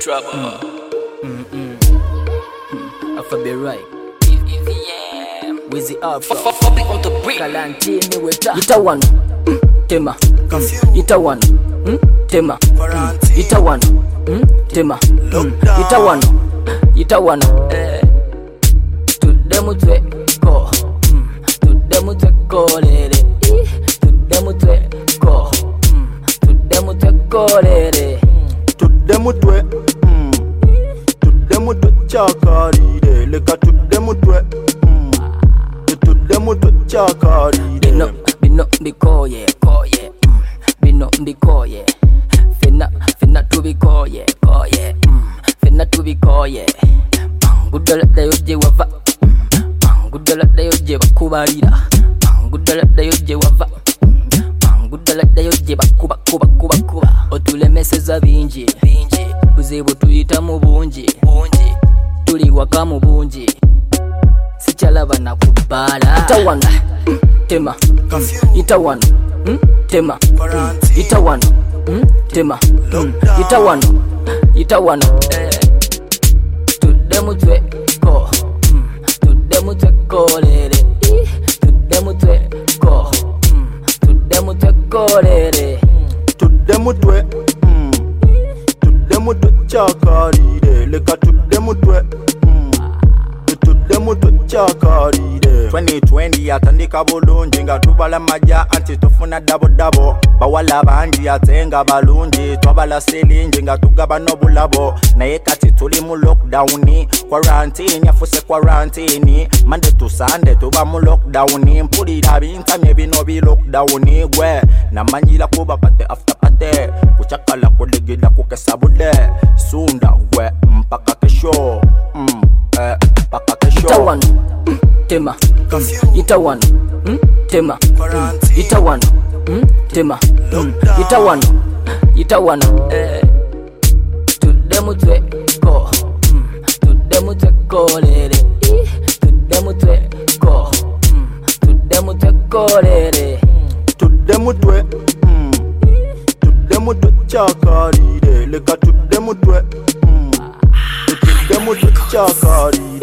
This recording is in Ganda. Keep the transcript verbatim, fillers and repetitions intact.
trouble. Mm, mm, mm. Alpha be right. With the alpha. Fuck it on the break. Kalantini weta. Ita one. Tema. Confused. Ita one. Tema. Quarantine. Ita one. Tema. Lockdown. Ita one. Ita one. Tudemu twe ko. Tudemu twe ko lele. Tudemu twe ko. Tudemu twe ko lele. Tudemu twe. Tudemu twe chakaride. Leka tudemu twe. Tudemu twe chakaride. Bino bino bikoye koye. Bino bikoye. Fina fina tubikoye koye. Fina tubikoye. Mangudala dayoje wava. Mangudala dayoje bakubalira. Mangudala dayoje wava. Mangudala dayoje bakuba kuba kuba kuba. Otulemeseza bingi bingi. Buzibu tuyita mu bungi bungi. Tuli waka mu bungi. Sichalaba na kubala. Ita one. Tema. Ita one. Tema. Ita one. Tema. Ita one. Ita one. Tudemu twe ko. Tudemu twe ko lele. Tudemu twe ko. Tudemu twe ko lele. Tudemu twe. Tudemu twe chakaride. Leka tudemu twe. Tudemu twe chakaride. twenty twenty yatandika bulungi nga tubala majja anti tufuna dabo dabo. Bawala bangi atenga balungi twabala silingi nga tugaba n'obulabo. Naye kati tuli mu lockdown. Quarantine yafuse quarantine. Monday to Sunday tuba mu lockdown. Mpulira bintamye bino bi lockdown. Gwe namanyira kuba pate after pate. Kuchakala kuligida kukesa bude. Sunda gwe mpaka kesho. Mm, eh, mpaka kesho. Ita one. Tema. Ita one. Tema. Ita one. Tema. Ita one. Ita one. Tudemu twe ko. Tudemu twe ko lele. Tudemu twe ko. Tudemu twe ko lele. Tudemu twe. Tudemu twe chakaride. Leka tudemu twe. Tudemu twe chakaride.